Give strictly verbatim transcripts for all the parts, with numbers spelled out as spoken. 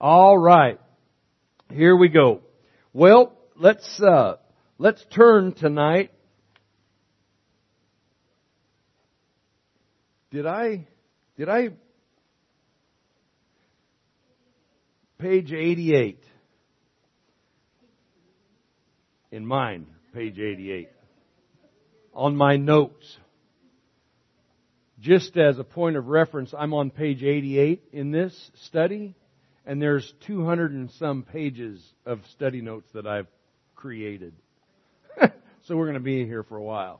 All right. Here we go. Well, let's uh, let's turn tonight. Did I did I page eighty-eight in mine, page eighty-eight. On my notes. Just as a point of reference, I'm on page eighty-eight in this study, and there's two hundred and some pages of study notes that I've created. So we're going to be here for a while.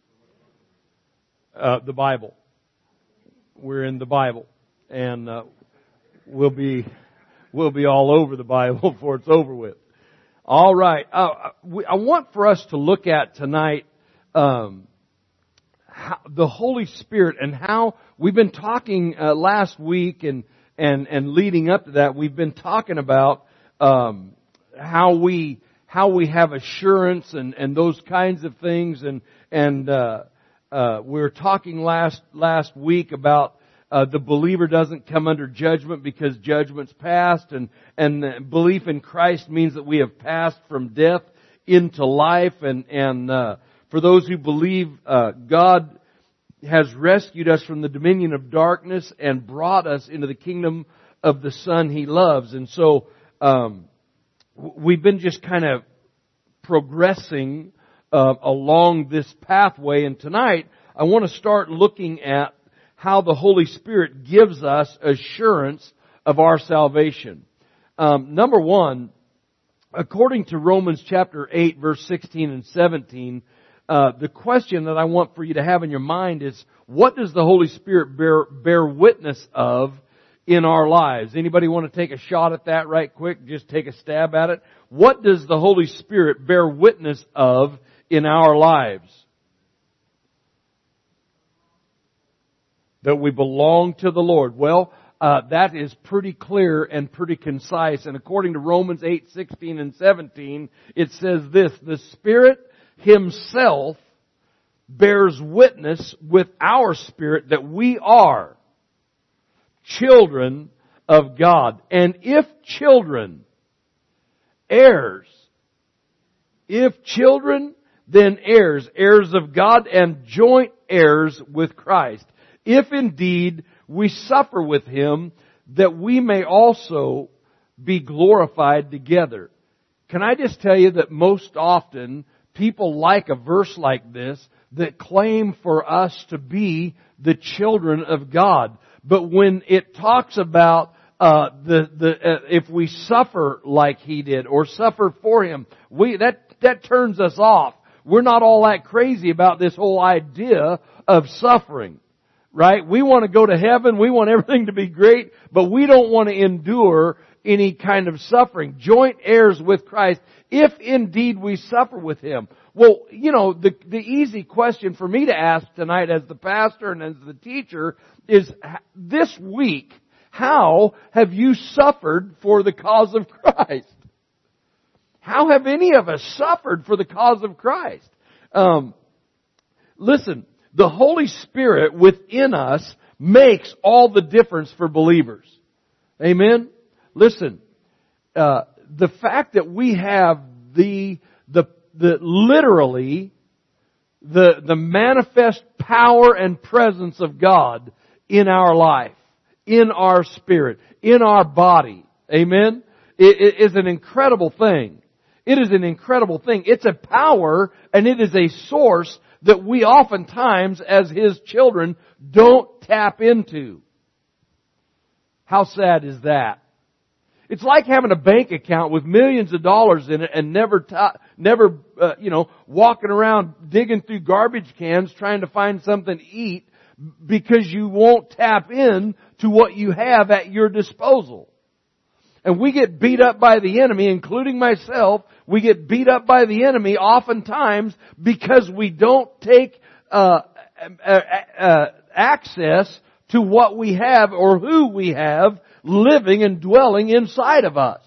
Uh, the Bible. We're in the Bible, and uh, we'll be we'll be all over the Bible before it's over with. All right, uh, we, I want for us to look at tonight um, how, the Holy Spirit and how we've been talking uh, last week and and and leading up to that. We've been talking about um, how we how we have assurance and and those kinds of things, and and uh, uh, we were talking last last week about. Uh, the believer doesn't come under judgment because judgment's passed, and and belief in Christ means that we have passed from death into life, and and uh, for those who believe, uh, God has rescued us from the dominion of darkness and brought us into the kingdom of the Son He loves. And so um, we've been just kind of progressing uh, along this pathway, and tonight I want to start looking at how the Holy Spirit gives us assurance of our salvation. Um, number one, according to Romans chapter eight, verse sixteen and seventeen, uh, the question that I want for you to have in your mind is, what does the Holy Spirit bear, bear witness of in our lives? Anybody want to take a shot at that right quick? Just take a stab at it. What does the Holy Spirit bear witness of in our lives? That we belong to the Lord. Well, uh, that is pretty clear and pretty concise. And according to Romans eight, sixteen and seventeen, it says this: the Spirit Himself bears witness with our spirit that we are children of God. And if children, heirs. If children, then heirs, heirs of God and joint heirs with Christ. If indeed we suffer with Him, that we may also be glorified together. Can I just tell you that most often people like a verse like this that claim for us to be the children of God. But when it talks about uh, the the uh, if we suffer like He did or suffer for Him, we that that turns us off. We're not all that crazy about this whole idea of suffering. Right? We want to go to heaven. We want everything to be great, but we don't want to endure any kind of suffering. Joint heirs with Christ, if indeed we suffer with Him. Well, you know, the, the easy question for me to ask tonight as the pastor and as the teacher is, this week, how have you suffered for the cause of Christ? How have any of us suffered for the cause of Christ? Um, listen. The Holy Spirit within us makes all the difference for believers. Amen? Listen, uh, the fact that we have the, the, the, literally, the, the manifest power and presence of God in our life, in our spirit, in our body. Amen? It, it is an incredible thing. It is an incredible thing. It's a power and it is a source that we oftentimes, as His children, don't tap into. How sad is that? It's like having a bank account with millions of dollars in it and never, ta- never, uh, you know, walking around digging through garbage cans trying to find something to eat because you won't tap in to what you have at your disposal. And we get beat up by the enemy, including myself. We get beat up by the enemy oftentimes because we don't take uh, uh, uh, access to what we have or who we have living and dwelling inside of us.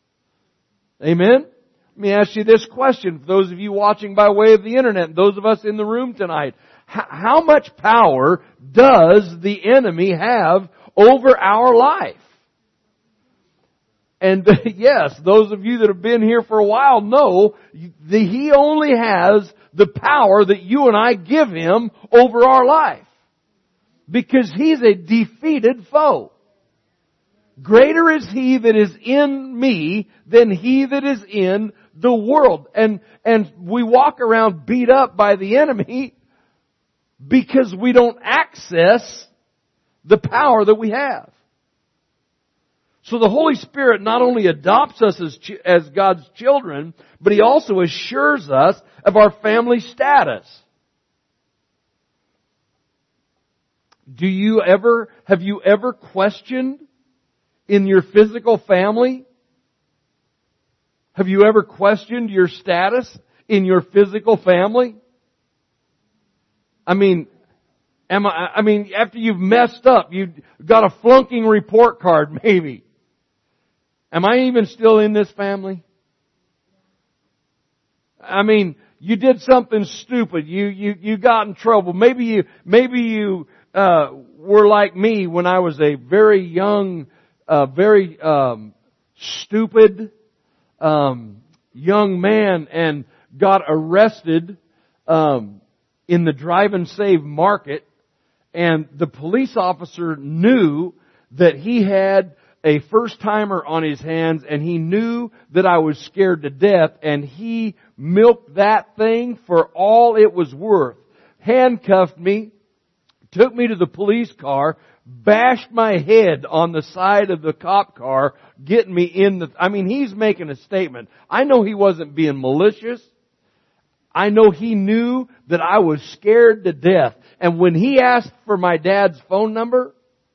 Amen? Let me ask you this question for those of you watching by way of the internet and those of us in the room tonight. H- how much power does the enemy have over our life? and yes, those of you that have been here for a while know that He only has the power that you and I give Him over our life. Because He's a defeated foe. Greater is He that is in me than he that is in the world. And, and we walk around beat up by the enemy because we don't access the power that we have. So the Holy Spirit not only adopts us as, as God's children, but He also assures us of our family status. Do you ever, have you ever questioned in your physical family? Have you ever questioned your status in your physical family? I mean, am I, I mean, after you've messed up, you've got a flunking report card maybe. Am I even still in this family? I mean, you did something stupid. You, you, you got in trouble. Maybe you, maybe you, uh, were like me when I was a very young, uh, very, um, stupid, um, young man and got arrested, um, in the drive and save market, and the police officer knew that he had a first-timer on his hands, and he knew that I was scared to death, and he milked that thing for all it was worth. Handcuffed me, took me to the police car, bashed my head on the side of the cop car, getting me in the... I mean, he's making a statement. I know he wasn't being malicious. I know he knew that I was scared to death. And when he asked for my dad's phone number,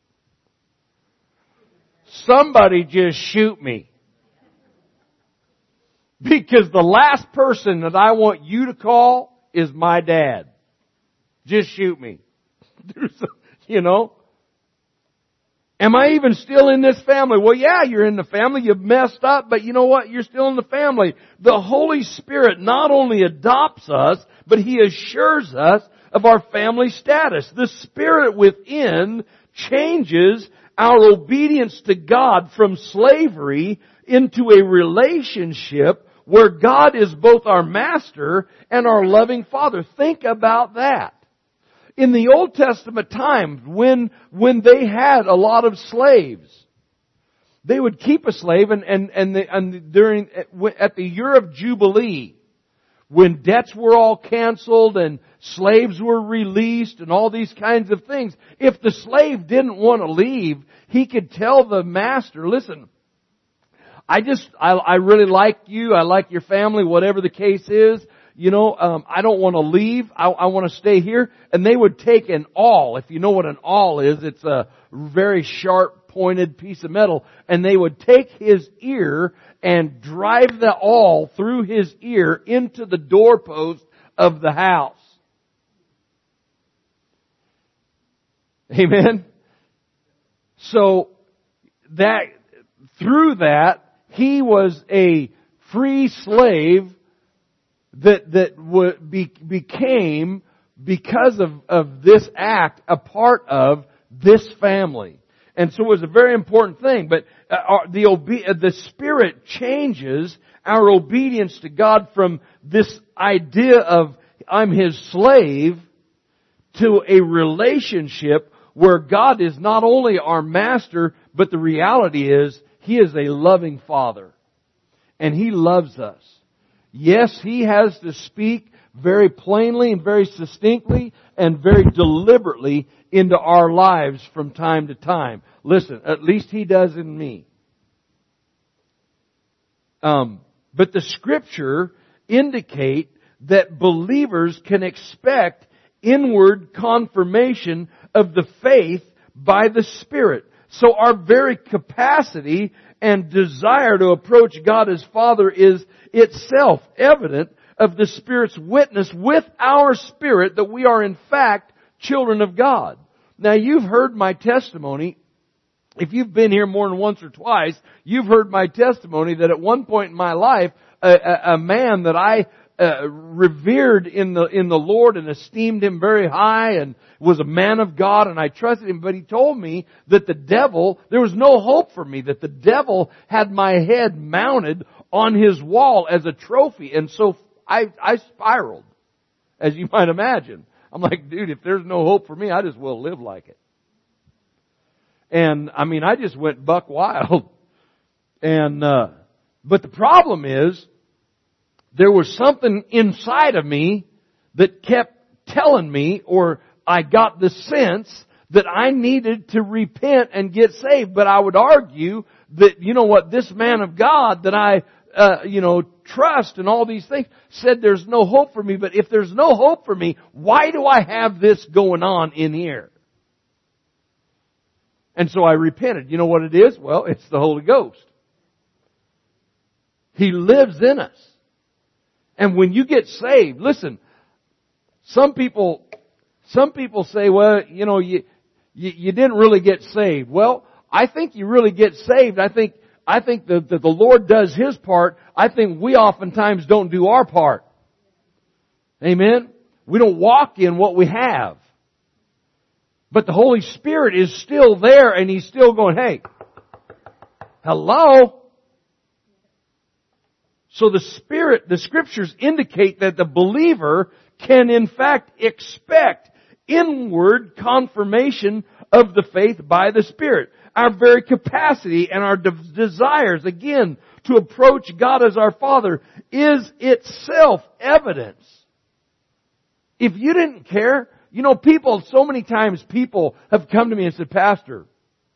somebody just shoot me. Because the last person that I want you to call is my dad. Just shoot me. You know? Am I even still in this family? Well, yeah, you're in the family. You've messed up, but you know what? You're still in the family. The Holy Spirit not only adopts us, but He assures us of our family status. The Spirit within changes our obedience to God from slavery into a relationship where God is both our master and our loving Father. Think about that. In the Old Testament times, when, when they had a lot of slaves, they would keep a slave and, and, and, the, and during, at the year of Jubilee, when debts were all canceled and slaves were released and all these kinds of things, if the slave didn't want to leave, he could tell the master, listen, I just, I, I really like you, I like your family, whatever the case is, you know, um, I don't want to leave, I, I want to stay here. And they would take an awl, if you know what an awl is, it's a very sharp pointed piece of metal, and they would take his ear and drive the awl through his ear into the doorpost of the house. Amen? So, that, through that, he was a free slave that, that w- be, became, because of, of this act, a part of this family. And so it was a very important thing. But uh, our, the obe- uh, the Spirit changes our obedience to God from this idea of I'm His slave to a relationship where God is not only our master, but the reality is He is a loving Father. And He loves us. Yes, He has to speak very plainly and very succinctly and very deliberately into our lives from time to time. Listen, at least He does in me. Um, but the Scripture indicate that believers can expect inward confirmation of the faith by the Spirit. So our very capacity and desire to approach God as Father is itself evident of the Spirit's witness with our spirit that we are in fact children of God. Now you've heard my testimony. If you've been here more than once or twice, you've heard my testimony that at one point in my life, a, a, a man that I uh, revered in the in the Lord and esteemed Him very high and was a man of God, and I trusted him. But he told me that the devil, there was no hope for me, that the devil had my head mounted on his wall as a trophy. And so I, I spiraled, as you might imagine. I'm like, dude, if there's no hope for me, I just will live like it. And I mean, I just went buck wild. And, uh, but the problem is, there was something inside of me that kept telling me, or I got the sense that I needed to repent and get saved. But I would argue that, you know what, this man of God that I, uh, you know, trust and all these things said there's no hope for me. But if there's no hope for me, why do I have this going on in here? And so I repented. You know what it is? Well, it's the Holy Ghost. He lives in us. And when you get saved, listen, some people, some people say, well, you know, you, you, you didn't really get saved. Well, I think you really get saved. I think, I think that, that the Lord does His part. I think we oftentimes don't do our part. Amen? We don't walk in what we have. But the Holy Spirit is still there and He's still going, hey, hello? So the Spirit, the Scriptures indicate that the believer can in fact expect inward confirmation of the faith by the Spirit. Our very capacity and our de- desires, again, to approach God as our Father is itself evidence. If you didn't care, you know, people, so many times people have come to me and said, Pastor,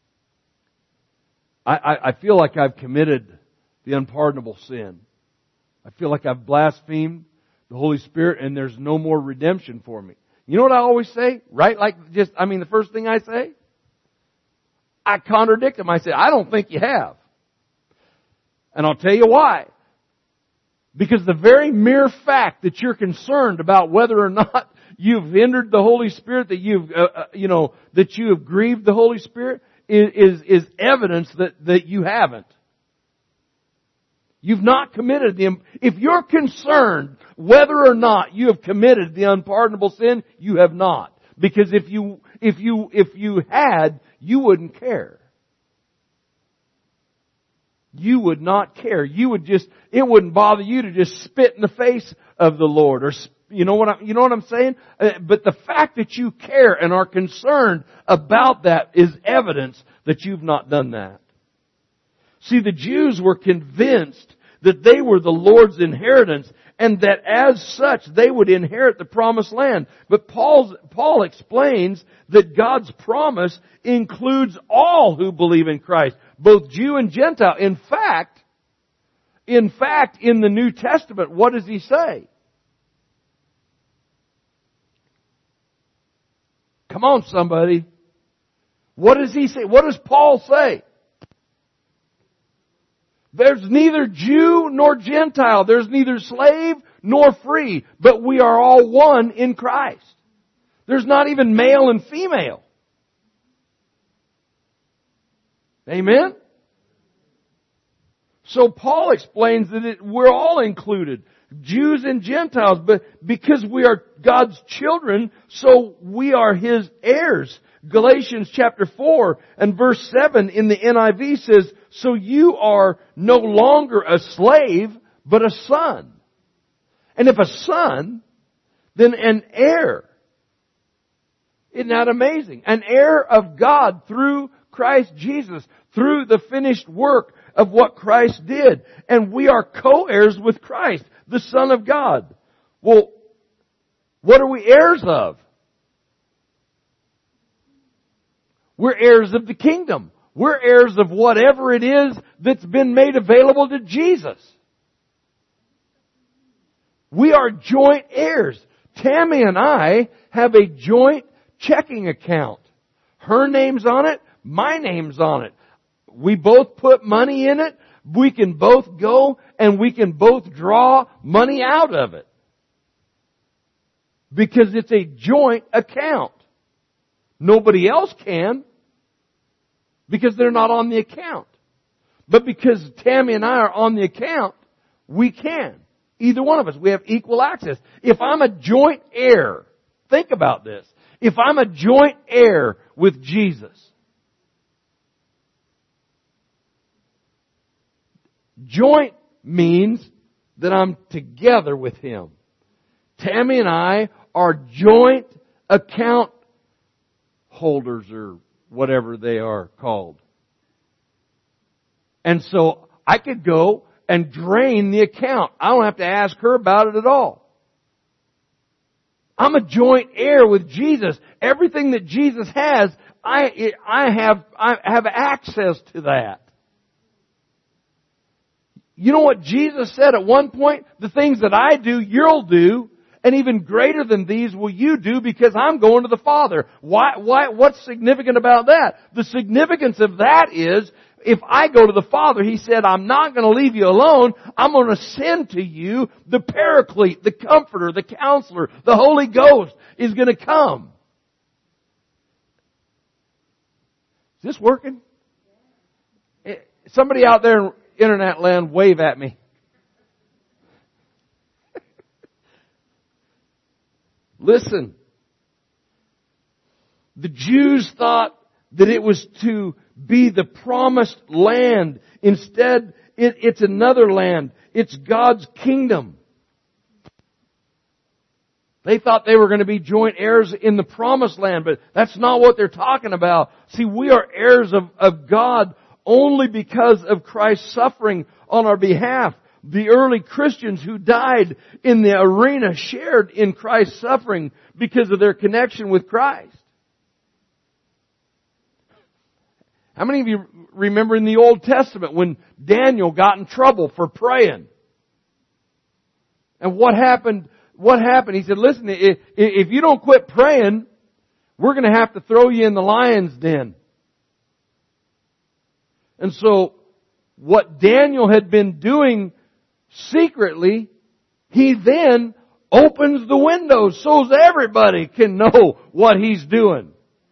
I, I, I feel like I've committed the unpardonable sin. I feel like I've blasphemed the Holy Spirit and there's no more redemption for me. You know what I always say? Right? Like just, I mean, the first thing I say? I contradict them. I say, I don't think you have. And I'll tell you why. Because the very mere fact that you're concerned about whether or not you've hindered the Holy Spirit, that you've, uh, uh, you know, that you have grieved the Holy Spirit is, is, is evidence that, that you haven't. You've not committed the, if you're concerned whether or not you have committed the unpardonable sin, you have not. Because if you, if you, if you had, you wouldn't care. You would not care. You would just, it wouldn't bother you to just spit in the face of the Lord, or you know what I, you know what I'm saying? But the fact that you care and are concerned about that is evidence that you've not done that. See, the Jews were convinced that they were the Lord's inheritance and that as such they would inherit the promised land. But Paul's, Paul explains that God's promise includes all who believe in Christ, both Jew and Gentile. In fact, in fact, in the New Testament, what does he say? Come on, somebody. What does he say? What does Paul say? There's neither Jew nor Gentile. There's neither slave nor free. But we are all one in Christ. There's not even male and female. Amen? So Paul explains that it, we're all included. Jews and Gentiles. But because we are God's children, so we are His heirs. Galatians chapter four and verse seven in the N I V says, so you are no longer a slave, but a son. And if a son, then an heir. Isn't that amazing? An heir of God through Christ Jesus, through the finished work of what Christ did. And we are co-heirs with Christ, the Son of God. Well, what are we heirs of? We're heirs of the kingdom. We're heirs of whatever it is that's been made available to Jesus. We are joint heirs. Tammy and I have a joint checking account. Her name's on it. My name's on it. We both put money in it. We can both go and we can both draw money out of it. Because it's a joint account. Nobody else can. Because they're not on the account. But because Tammy and I are on the account, we can. Either one of us. We have equal access. If I'm a joint heir, think about this. If I'm a joint heir with Jesus, joint means that I'm together with Him. Tammy and I are joint account holders or whatever they are called. And so I could go and drain the account. I don't have to ask her about it at all. I'm a joint heir with Jesus. Everything that Jesus has, I, I have, I have access to that. You know what Jesus said at one point? The things that I do, you'll do. And even greater than these will you do because I'm going to the Father. Why, why, what's significant about that? The significance of that is, if I go to the Father, He said, I'm not going to leave you alone. I'm going to send to you the Paraclete, the Comforter, the Counselor, the Holy Ghost is going to come. Is this working? Somebody out there in internet land, wave at me. Listen. The Jews thought that it was to be the promised land. Instead, it, it's another land. It's God's kingdom. They thought they were going to be joint heirs in the promised land, but that's not what they're talking about. See, we are heirs of, of God only because of Christ's suffering on our behalf. The early Christians who died in the arena shared in Christ's suffering because of their connection with Christ. How many of you remember in the Old Testament when Daniel got in trouble for praying? And what happened? What happened? He said, listen, if, if you don't quit praying, we're going to have to throw you in the lion's den. And so, what Daniel had been doing secretly, he then opens the windows so everybody can know what he's doing.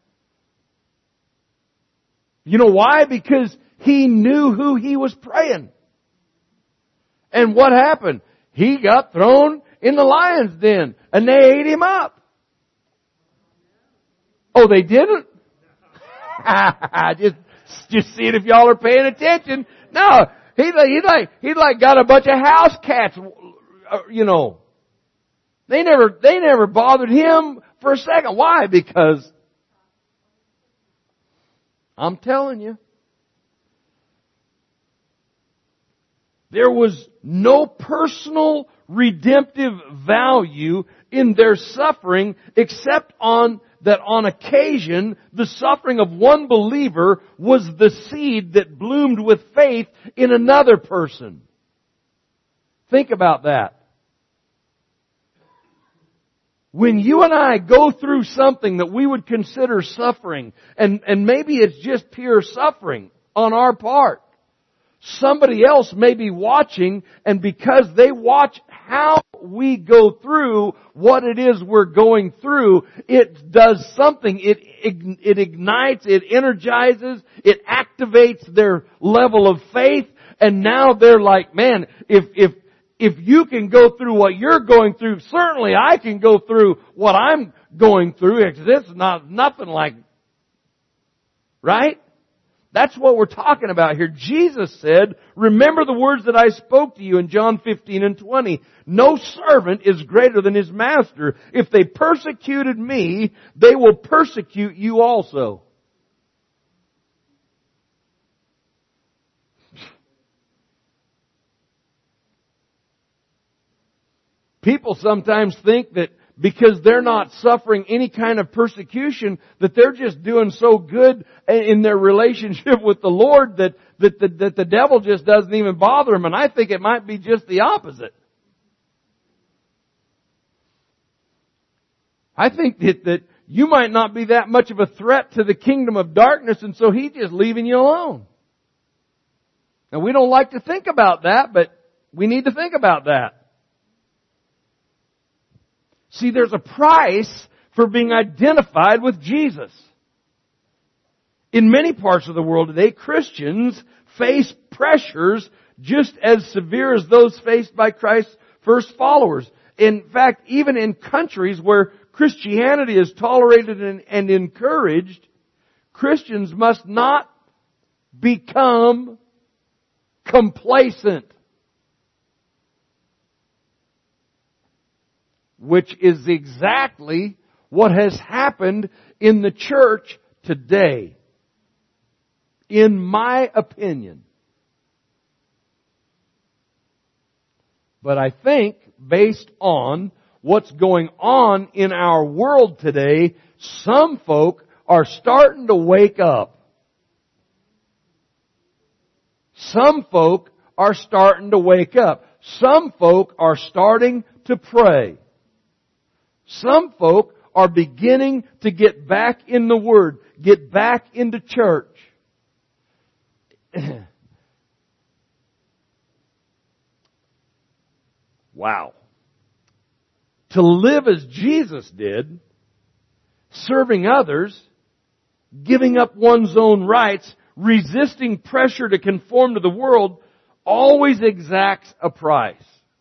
You know why? Because he knew who he was praying. And what happened? He got thrown in the lion's den and they ate him up. Oh, they didn't? just, just seeing if y'all are paying attention. No, he he like he like got a bunch of house cats. You know, they never they never bothered him for a second. Why? Because I'm telling you, there was no personal redemptive value in their suffering except on that on occasion the suffering of one believer was the seed that bloomed with faith in another person. Think about that. When you and I go through something that we would consider suffering, and, and maybe it's just pure suffering on our part, somebody else may be watching, and because they watch how we go through what it is we're going through, it does something. It, it ignites, it energizes, it activates their level of faith, and now they're like, man, if, if, if you can go through what you're going through, certainly I can go through what I'm going through. This is not nothing like, right? That's what we're talking about here. Jesus said, remember the words that I spoke to you in John fifteen and twenty. No servant is greater than his master. If they persecuted me, they will persecute you also. People sometimes think that because they're not suffering any kind of persecution, that they're just doing so good in their relationship with the Lord that, that, the, that the devil just doesn't even bother them. And I think it might be just the opposite. I think that, that you might not be that much of a threat to the kingdom of darkness, and so He's just leaving you alone. Now, we don't like to think about that, but we need to think about that. See, there's a price for being identified with Jesus. In many parts of the world today, Christians face pressures just as severe as those faced by Christ's first followers. In fact, even in countries where Christianity is tolerated and, and encouraged, Christians must not become complacent. Which is exactly what has happened in the church today. In my opinion. But I think, based on what's going on in our world today, some folk are starting to wake up. Some folk are starting to wake up. Some folk are starting to pray. Some folk are beginning to get back in the Word, get back into church. Wow. To live as Jesus did, serving others, giving up one's own rights, resisting pressure to conform to the world, always exacts a price.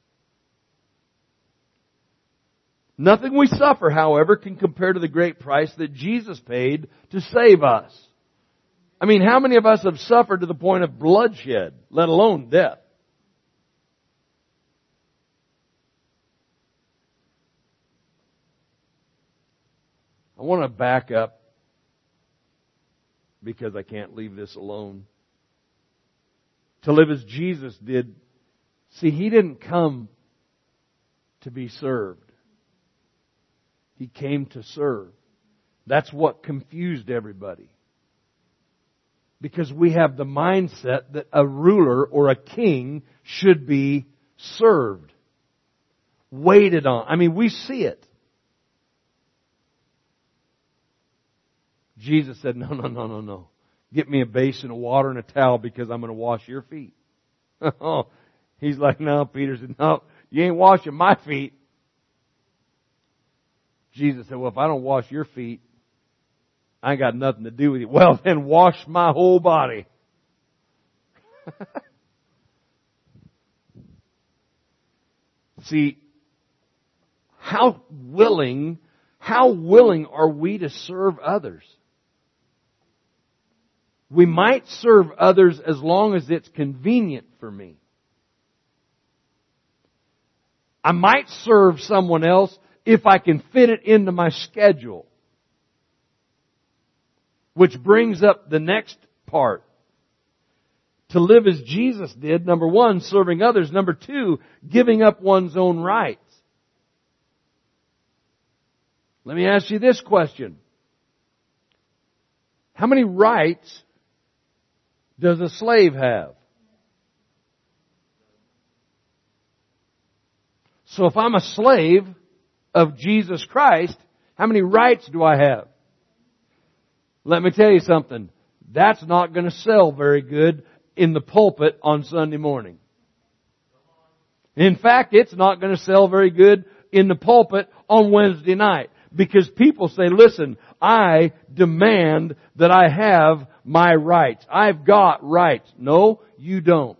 Nothing we suffer, however, can compare to the great price that Jesus paid to save us. I mean, how many of us have suffered to the point of bloodshed, let alone death? I want to back up because I can't leave this alone. To live as Jesus did. See, He didn't come to be served. He came to serve. That's what confused everybody. Because we have the mindset that a ruler or a king should be served. Waited on. I mean, we see it. Jesus said, no, no, no, no, no. Get me a basin of water and a towel because I'm going to wash your feet. Oh, He's like, no, Peter said, no, you ain't washing my feet. Jesus said, well, if I don't wash your feet, I ain't got nothing to do with you. Well, then wash my whole body. See, how willing, how willing are we to serve others? We might serve others as long as it's convenient for me. I might serve someone else if I can fit it into my schedule. Which brings up the next part. To live as Jesus did, number one, serving others. Number two, giving up one's own rights. Let me ask you this question. How many rights does a slave have? So if I'm a slave of Jesus Christ, how many rights do I have? Let me tell you something. That's not going to sell very good in the pulpit on Sunday morning. In fact, it's not going to sell very good in the pulpit on Wednesday night. Because people say, listen, I demand that I have my rights. I've got rights. No, you don't.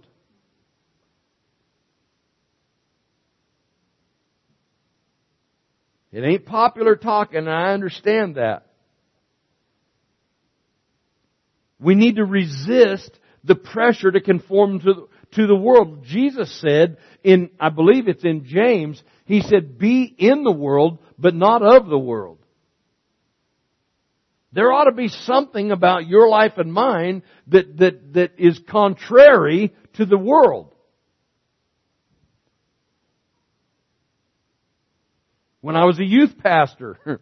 It ain't popular talk, and I understand that. We need to resist the pressure to conform to, to the world. Jesus said in, I believe it's in James, He said, be in the world, but not of the world. There ought to be something about your life and mine that, that, that is contrary to the world. When I was a youth pastor,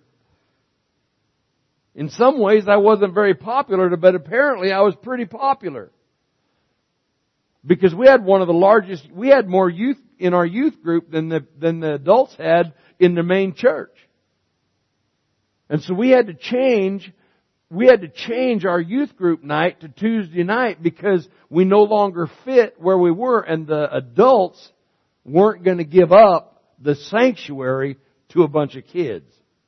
in some ways I wasn't very popular, but apparently I was pretty popular. Because we had one of the largest, we had more youth in our youth group than the, than the adults had in the main church. And so we had to change, we had to change our youth group night to Tuesday night because we no longer fit where we were, and the adults weren't going to give up the sanctuary to a bunch of kids.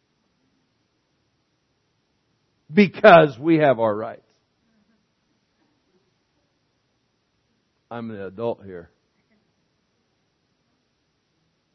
Because we have our rights. I'm an adult here.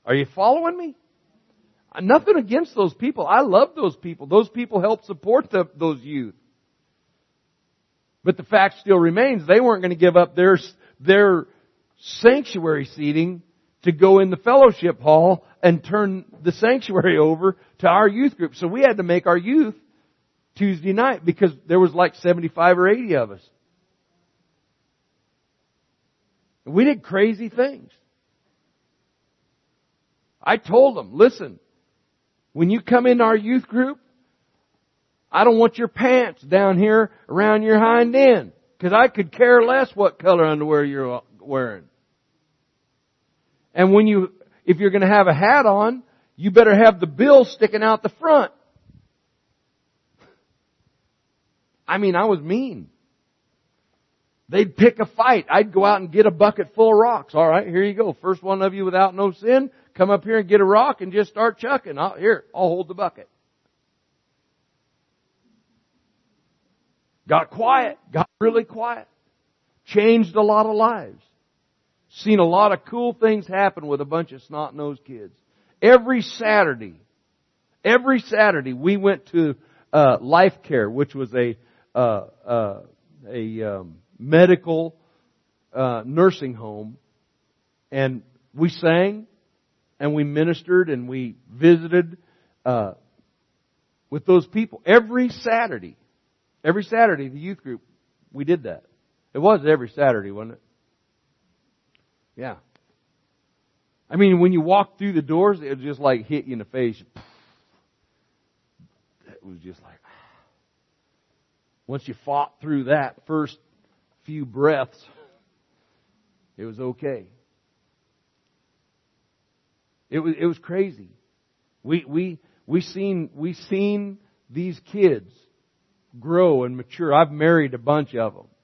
Are you following me? Nothing against those people. I love those people. Those people help support the, those youth. But the fact still remains, they weren't going to give up their, their sanctuary seating to go in the fellowship hall and turn the sanctuary over to our youth group. So we had to make our youth Tuesday night because there was like seventy-five or eighty of us. We did crazy things. I told them, listen, when you come into our youth group, I don't want your pants down here around your hind end. Because I could care less what color underwear you're wearing. And when you, if you're going to have a hat on, you better have the bill sticking out the front. I mean, I was mean. They'd pick a fight. I'd go out and get a bucket full of rocks. All right, here you go. First one of you without no sin, come up here and get a rock and just start chucking. I'll, here, I'll hold the bucket. Got quiet. Got really quiet. Changed a lot of lives. Seen a lot of cool things happen with a bunch of snot-nosed kids. Every Saturday, every Saturday we went to uh, Life Care, which was a uh, uh, a um, medical uh, nursing home, and we sang and we ministered and we visited uh, with those people every Saturday. Every Saturday, the youth group, we did that. It was every Saturday, wasn't it? Yeah. I mean, when you walked through the doors, it was just like hit you in the face. It was just like, once you fought through that first few breaths, it was okay. It was it was crazy. We we we seen we seen these kids grow and mature. I've married a bunch of them.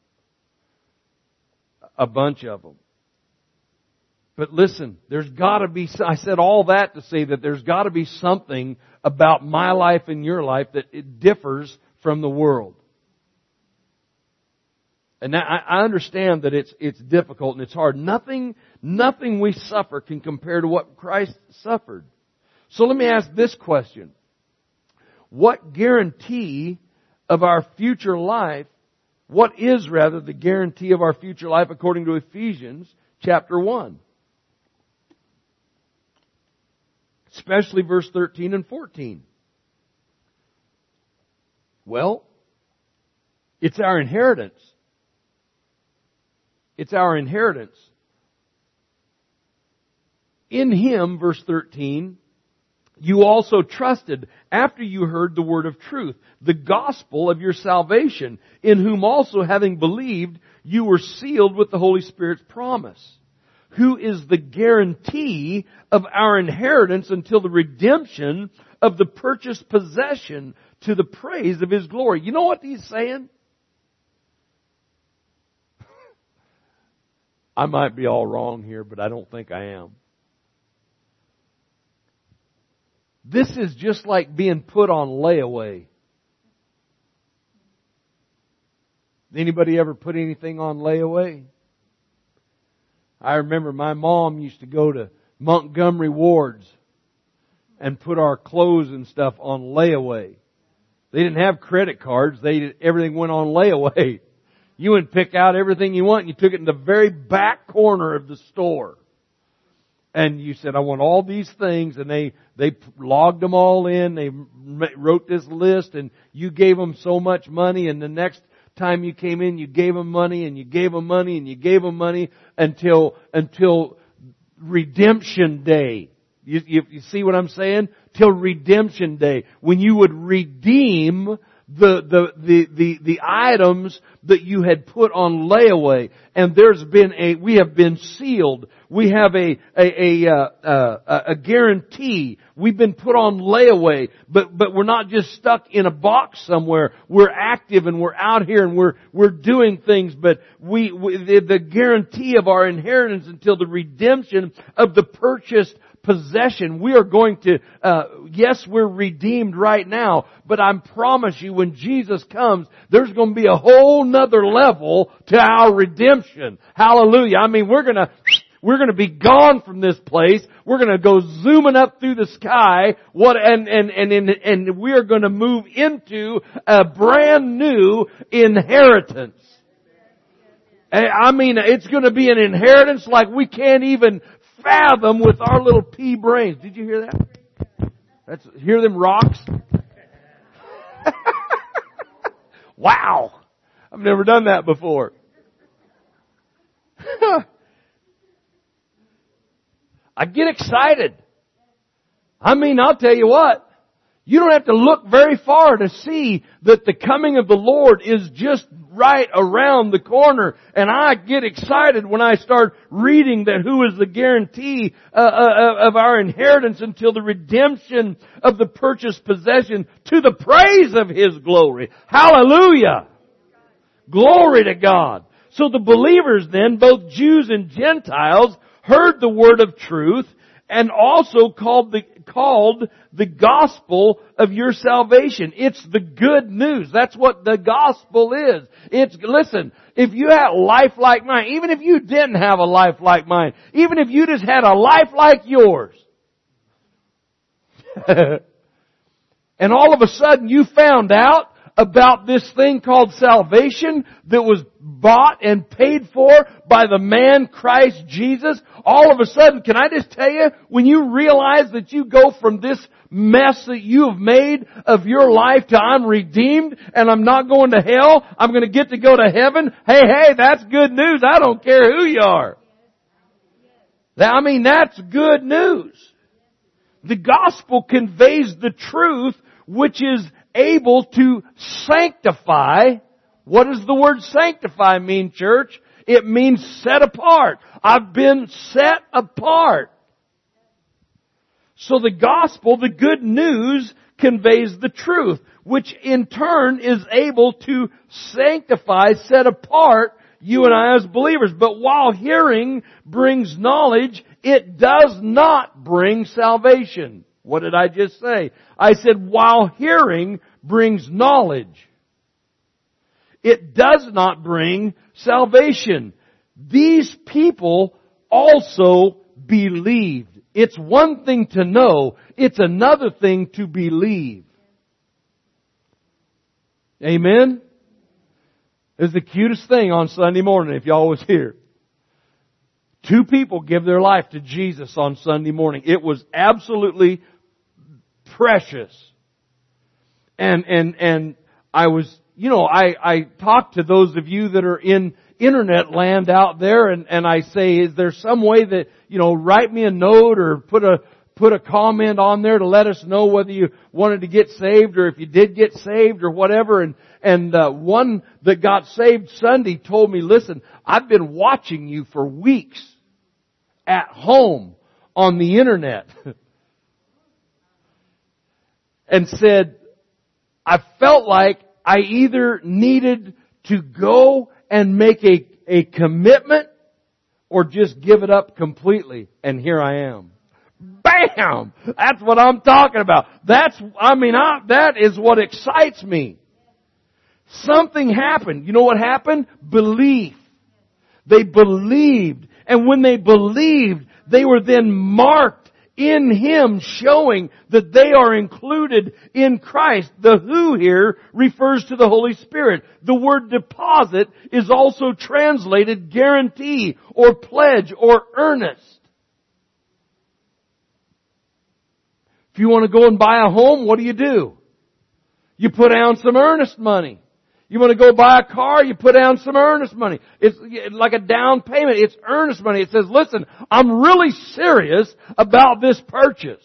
A bunch of them. But listen, there's got to be, I said all that to say that there's got to be something about my life and your life that it differs from the world. And now I understand that it's it's difficult and it's hard. Nothing, nothing we suffer can compare to what Christ suffered. So let me ask this question. What guarantee of our future life, what is rather the guarantee of our future life according to Ephesians chapter one? Especially verse thirteen and fourteen. Well, it's our inheritance. It's our inheritance. In Him, verse thirteen, you also trusted after you heard the word of truth, the gospel of your salvation, in whom also having believed, you were sealed with the Holy Spirit's promise, who is the guarantee of our inheritance until the redemption of the purchased possession to the praise of His glory. You know what He's saying? I might be all wrong here, but I don't think I am. This is just like being put on layaway. Anybody ever put anything on layaway? I remember my mom used to go to Montgomery Ward's and put our clothes and stuff on layaway. They didn't have credit cards. They did, everything went on layaway. You would pick out everything you want and you took it in the very back corner of the store. And you said, I want all these things, and they, they logged them all in. They wrote this list, and you gave them so much money, and the next time you came in, you gave them money, and you gave them money, and you gave them money until, until redemption day. You, you, you see what I'm saying? Till redemption day. When you would redeem the, the, the, the, the items that you had put on layaway. And there's been a, we have been sealed. We have a, a, a, uh, a guarantee. We've been put on layaway, but, but we're not just stuck in a box somewhere. We're active and we're out here and we're, we're doing things, but we, we the, the guarantee of our inheritance until the redemption of the purchased possession. We are going to, uh, yes, we're redeemed right now, but I promise you when Jesus comes, there's going to be a whole nother level to our redemption. Hallelujah. I mean, we're going to, We're going to be gone from this place. We're going to go zooming up through the sky. What, and, and, and, and, and we're going to move into a brand new inheritance. I mean, it's going to be an inheritance like we can't even fathom with our little pea brains. Did you hear that? That's, hear them rocks? Wow. I've never done that before. I get excited. I mean, I'll tell you what. You don't have to look very far to see that the coming of the Lord is just right around the corner. And I get excited when I start reading that who is the guarantee uh, uh, of our inheritance until the redemption of the purchased possession to the praise of His glory. Hallelujah! Glory to God. So the believers then, both Jews and Gentiles, heard the word of truth and also called the, called the gospel of your salvation. It's the good news. That's what the gospel is. It's, listen, if you had a life like mine, even if you didn't have a life like mine, even if you just had a life like yours, and all of a sudden you found out about this thing called salvation that was bought and paid for by the man Christ Jesus, all of a sudden, can I just tell you, when you realize that you go from this mess that you have made of your life to I'm redeemed and I'm not going to hell, I'm going to get to go to heaven, hey, hey, that's good news. I don't care who you are. I mean, that's good news. The gospel conveys the truth which is able to sanctify. What does the word sanctify mean, church? It means set apart. I've been set apart. So the gospel, the good news, conveys the truth, which in turn is able to sanctify, set apart you and I as believers. But while hearing brings knowledge, it does not bring salvation. What did I just say? I said while hearing brings knowledge, it does not bring salvation. These people also believed. It's one thing to know, it's another thing to believe. Amen? It's the cutest thing on Sunday morning if y'all was here. Two people give their life to Jesus on Sunday morning. It was absolutely precious. And, and, and I was, you know, I, I talk to those of you that are in internet land out there and, and I say, is there some way that, you know, write me a note or put a, put a comment on there to let us know whether you wanted to get saved or if you did get saved or whatever. And, and, uh, one that got saved Sunday told me, listen, I've been watching you for weeks at home on the internet. And said, I felt like I either needed to go and make a, a commitment or just give it up completely. And here I am. Bam! That's what I'm talking about. That's, I mean, I, that is what excites me. Something happened. You know what happened? Belief. They believed. And when they believed, they were then marked in Him, showing that they are included in Christ. The who here refers to the Holy Spirit. The word deposit is also translated guarantee or pledge or earnest. If you want to go and buy a home, what do you do? You put down some earnest money. You want to go buy a car, you put down some earnest money. It's like a down payment. It's earnest money. It says, listen, I'm really serious about this purchase.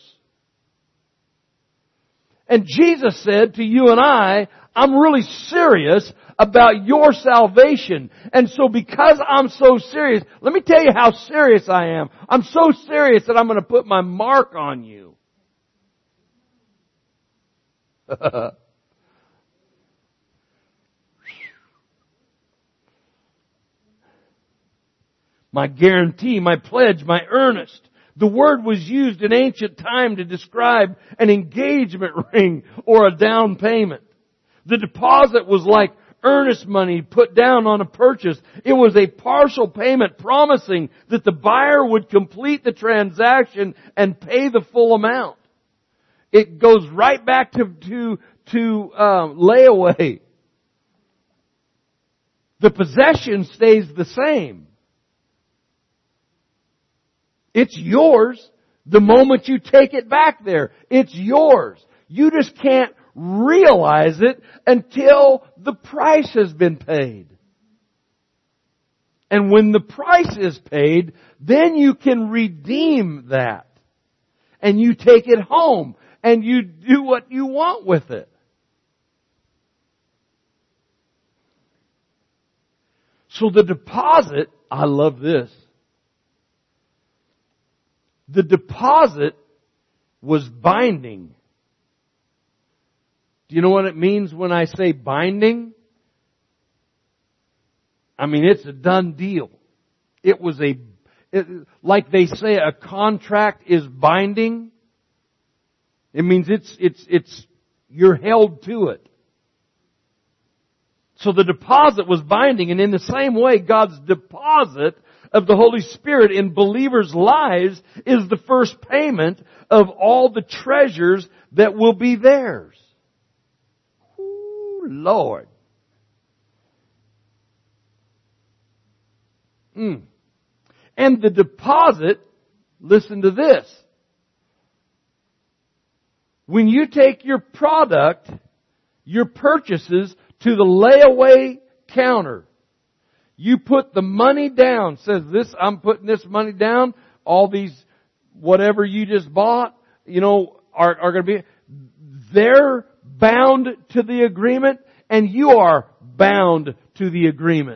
And Jesus said to you and I, I'm really serious about your salvation. And so because I'm so serious, let me tell you how serious I am. I'm so serious that I'm going to put my mark on you. My guarantee, my pledge, my earnest. The word was used in ancient time to describe an engagement ring or a down payment. The deposit was like earnest money put down on a purchase. It was a partial payment promising that the buyer would complete the transaction and pay the full amount. It goes right back to, to, to um, layaway. The possession stays the same. It's yours the moment you take it back there. It's yours. You just can't realize it until the price has been paid. And when the price is paid, then you can redeem that. And you take it home and you do what you want with it. So the deposit, I love this. The deposit was binding. Do you know what it means when I say binding? I mean, it's a done deal. It was a, it, like they say, a contract is binding. It means it's, it's, it's, you're held to it. So the deposit was binding, and in the same way, God's deposit of the Holy Spirit in believers' lives is the first payment of all the treasures that will be theirs. Ooh, Lord. Mm. And the deposit, listen to this. When you take your product, your purchases to the layaway counter, you put the money down. Says this, I'm putting this money down. All these, whatever you just bought, you know, are, are going to be, they're bound to the agreement and you are bound to the agreement.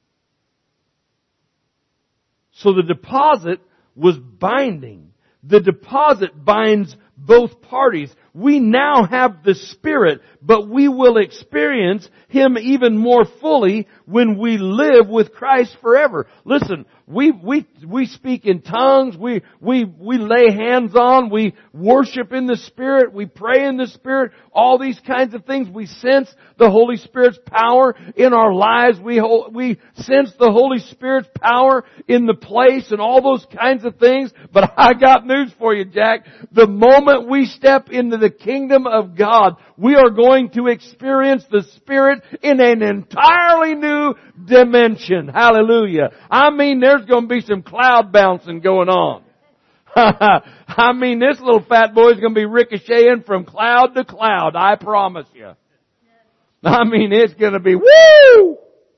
So the deposit was binding. The deposit binds both parties. We now have the Spirit, but we will experience Him even more fully when we live with Christ forever. Listen, we, we, we speak in tongues, we, we, we lay hands on, we worship in the Spirit, we pray in the Spirit, all these kinds of things. We sense the Holy Spirit's power in our lives. We, we sense the Holy Spirit's power in the place and all those kinds of things. But I got news for you, Jack. The moment we step into the kingdom of God, we are going to experience the Spirit in an entirely new dimension. Hallelujah. I mean, there's going to be some cloud bouncing going on. I mean, this little fat boy is going to be ricocheting from cloud to cloud. I promise you. I mean, it's going to be woo!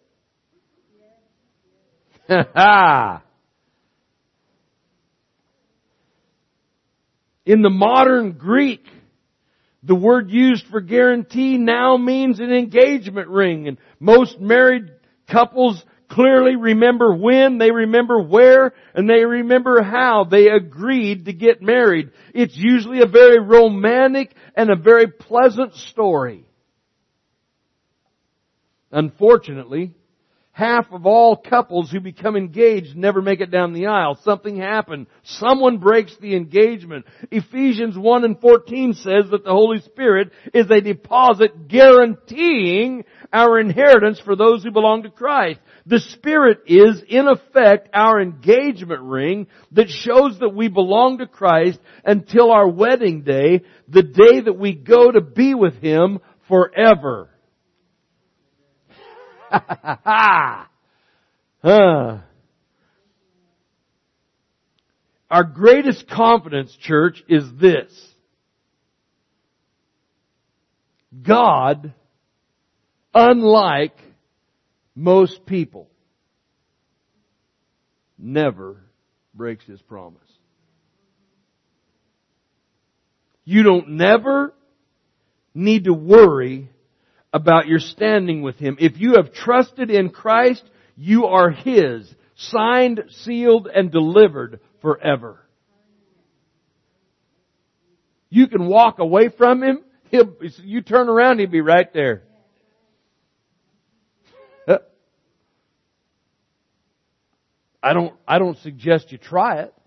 In the modern Greek, the word used for guarantee now means an engagement ring. And most married couples clearly remember when, they remember where, and they remember how they agreed to get married. It's usually a very romantic and a very pleasant story. Unfortunately, half of all couples who become engaged never make it down the aisle. Something happened. Someone breaks the engagement. Ephesians one and fourteen says that the Holy Spirit is a deposit guaranteeing our inheritance for those who belong to Christ. The Spirit is, in effect, our engagement ring that shows that we belong to Christ until our wedding day, the day that we go to be with Him forever. huh. Our greatest confidence, church, is this. God, unlike most people, never breaks His promise. You don't never need to worry about your standing with Him. If you have trusted in Christ, you are His, signed, sealed, and delivered forever. You can walk away from Him. He'll, you turn around, He'll be right there. I don't, I don't suggest you try it.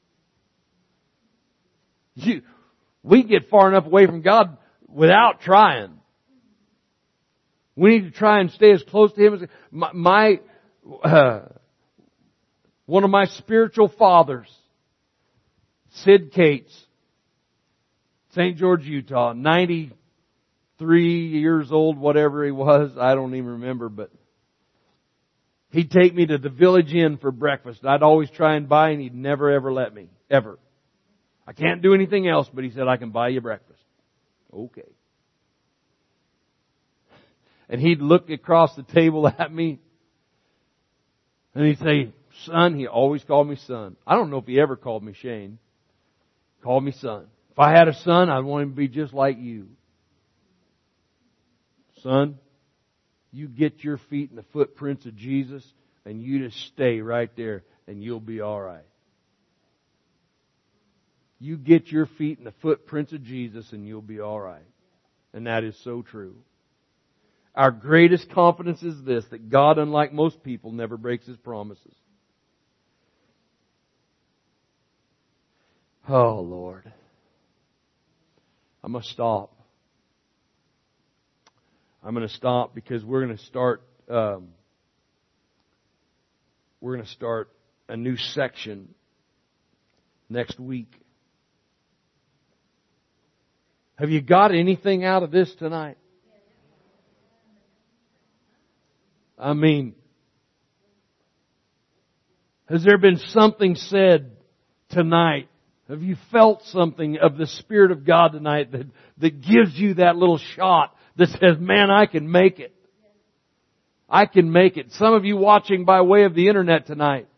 You, we get far enough away from God without trying. We need to try and stay as close to Him as my, my uh, one of my spiritual fathers, Sid Cates, Saint George, Utah, ninety-three years old, whatever he was, I don't even remember, but he'd take me to the Village Inn for breakfast. I'd always try and buy, and he'd never ever let me. Ever. I can't do anything else, but he said, I can buy you breakfast. Okay. And he'd look across the table at me, and he'd say, son, he always called me son. I don't know if he ever called me Shane. Called me son. If I had a son, I'd want him to be just like you. Son, you get your feet in the footprints of Jesus, and you just stay right there, and you'll be all right. You get your feet in the footprints of Jesus, and you'll be all right. And that is so true. Our greatest confidence is this, that God, unlike most people, never breaks His promises. Oh, Lord. I'm going to stop. I'm going to stop because we're going to start, um, we're going to start a new section next week. Have you got anything out of this tonight? I mean, has there been something said tonight? Have you felt something of the Spirit of God tonight that, that gives you that little shot that says, man, I can make it. I can make it. Some of you watching by way of the internet tonight,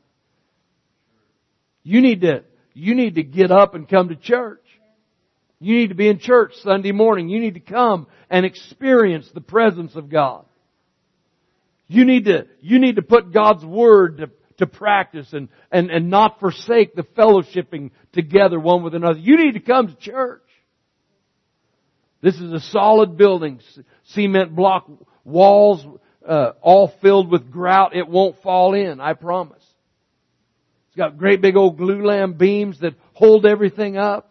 you need to, you need to get up and come to church. You need to be in church Sunday morning. You need to come and experience the presence of God. You need to, you need to put God's Word to, to practice and, and, and not forsake the fellowshipping together one with another. You need to come to church. This is a solid building, cement block walls, uh, all filled with grout. It won't fall in, I promise. It's got great big old glulam beams that hold everything up.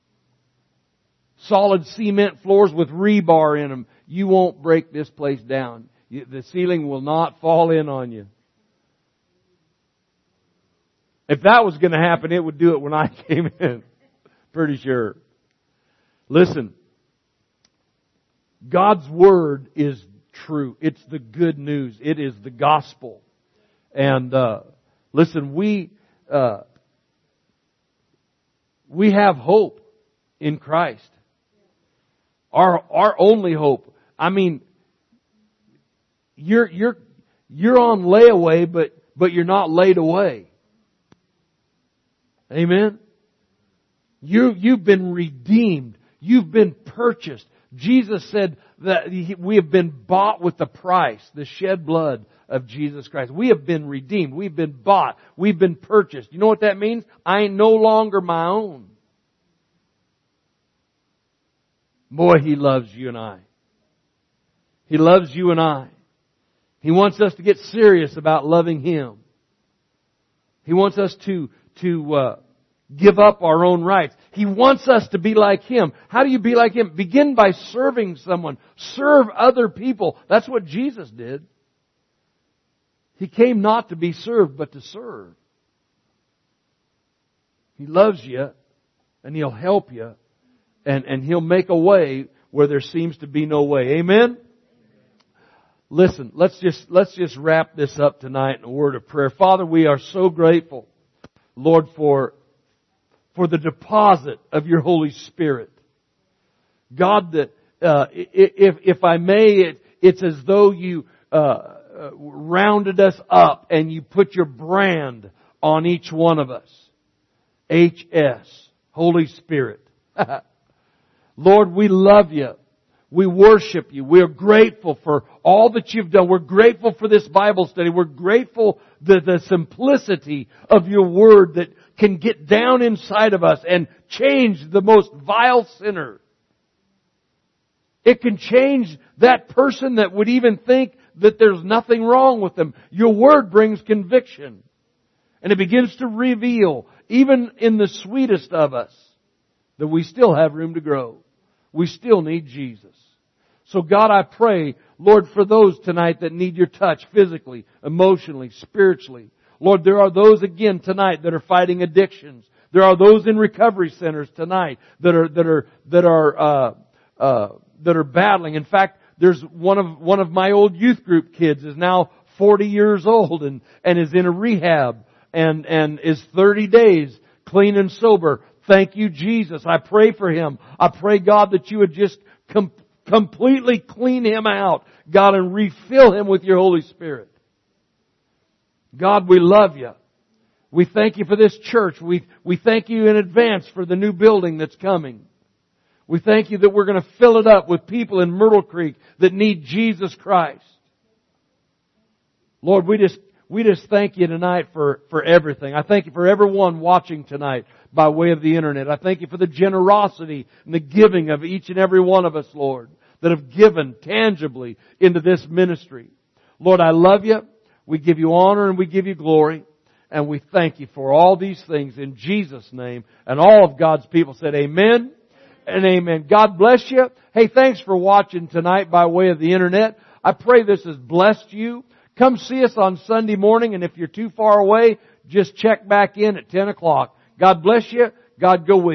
Solid cement floors with rebar in them. You won't break this place down. The ceiling will not fall in on you. If that was going to happen, it would do it when I came in. Pretty sure. Listen. God's Word is true. It's the good news. It is the gospel. And, uh, listen, we, uh, we have hope in Christ. Our, our only hope. I mean, you're, you're, you're on layaway, but, but you're not laid away. Amen? You, you've been redeemed. You've been purchased. Jesus said that we have been bought with the price, the shed blood of Jesus Christ. We have been redeemed. We've been bought. We've been purchased. You know what that means? I am no longer my own. Boy, He loves you and I. He loves you and I. He wants us to get serious about loving Him. He wants us to, to, uh, give up our own rights. He wants us to be like Him. How do you be like Him? Begin by serving someone. Serve other people. That's what Jesus did. He came not to be served, but to serve. He loves you, and He'll help you, and, and He'll make a way where there seems to be no way. Amen? Listen, let's just, let's just wrap this up tonight in a word of prayer. Father, we are so grateful, Lord, for for the deposit of your Holy Spirit. God, that uh, if if I may, it, it's as though you uh, rounded us up and you put your brand on each one of us. H S, Holy Spirit. Lord, we love you. We worship you. We're grateful for all that you've done. We're grateful for this Bible study. We're grateful for the simplicity of your Word that can get down inside of us and change the most vile sinner. It can change that person that would even think that there's nothing wrong with them. Your Word brings conviction. And it begins to reveal, even in the sweetest of us, that we still have room to grow. We still need Jesus. So God, I pray, Lord, for those tonight that need your touch physically, emotionally, spiritually. Lord, there are those again tonight that are fighting addictions. There are those in recovery centers tonight that are, that are, that are, uh, uh, that are battling. In fact, there's one of, one of my old youth group kids is now forty years old and, and is in a rehab and, and is thirty days clean and sober. Thank you, Jesus. I pray for him. I pray, God, that you would just com- completely clean him out, God, and refill him with your Holy Spirit. God, we love you. We thank you for this church. We, we thank you in advance for the new building that's coming. We thank you that we're going to fill it up with people in Myrtle Creek that need Jesus Christ. Lord, we just, we just thank you tonight for, for everything. I thank you for everyone watching tonight by way of the internet. I thank you for the generosity and the giving of each and every one of us, Lord, that have given tangibly into this ministry. Lord, I love you. We give you honor and we give you glory. And we thank you for all these things in Jesus' name. And all of God's people said amen and amen. God bless you. Hey, thanks for watching tonight by way of the internet. I pray this has blessed you. Come see us on Sunday morning. And if you're too far away, just check back in at ten o'clock. God bless you. God go with you.